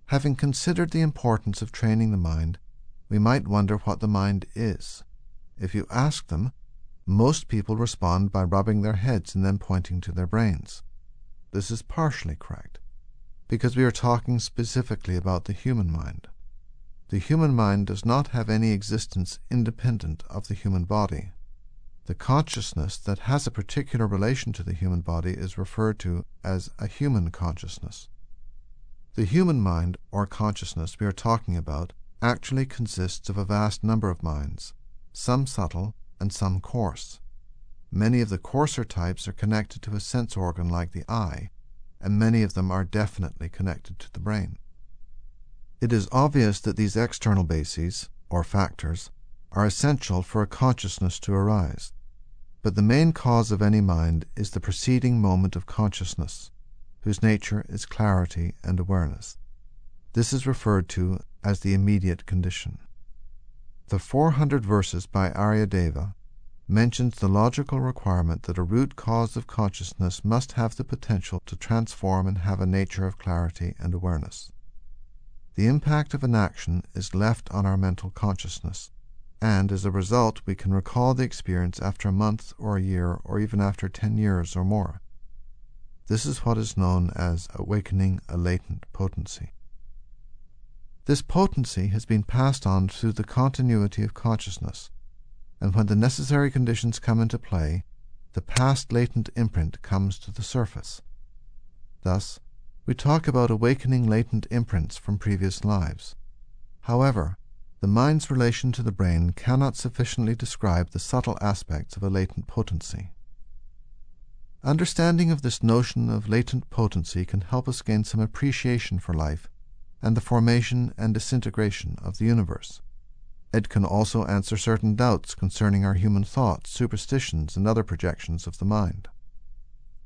Having considered the importance of training the mind, we might wonder what the mind is. If you ask them, most people respond by rubbing their heads and then pointing to their brains. This is partially correct, because we are talking specifically about the human mind. The human mind does not have any existence independent of the human body. The consciousness that has a particular relation to the human body is referred to as a human consciousness. The human mind, or consciousness, we are talking about actually consists of a vast number of minds, some subtle and some coarse. Many of the coarser types are connected to a sense organ like the eye, and many of them are definitely connected to the brain. It is obvious that these external bases, or factors, are essential for a consciousness to arise. But the main cause of any mind is the preceding moment of consciousness, whose nature is clarity and awareness. This is referred to as the immediate condition. The 400 verses by Aryadeva mentions the logical requirement that a root cause of consciousness must have the potential to transform and have a nature of clarity and awareness. The impact of an action is left on our mental consciousness, and as a result we can recall the experience after a month or a year or even after 10 years or more. This is what is known as awakening a latent potency. This potency has been passed on through the continuity of consciousness, and when the necessary conditions come into play, the past latent imprint comes to the surface. Thus, we talk about awakening latent imprints from previous lives. However, the mind's relation to the brain cannot sufficiently describe the subtle aspects of a latent potency. Understanding of this notion of latent potency can help us gain some appreciation for life and the formation and disintegration of the universe. It can also answer certain doubts concerning our human thoughts, superstitions, and other projections of the mind.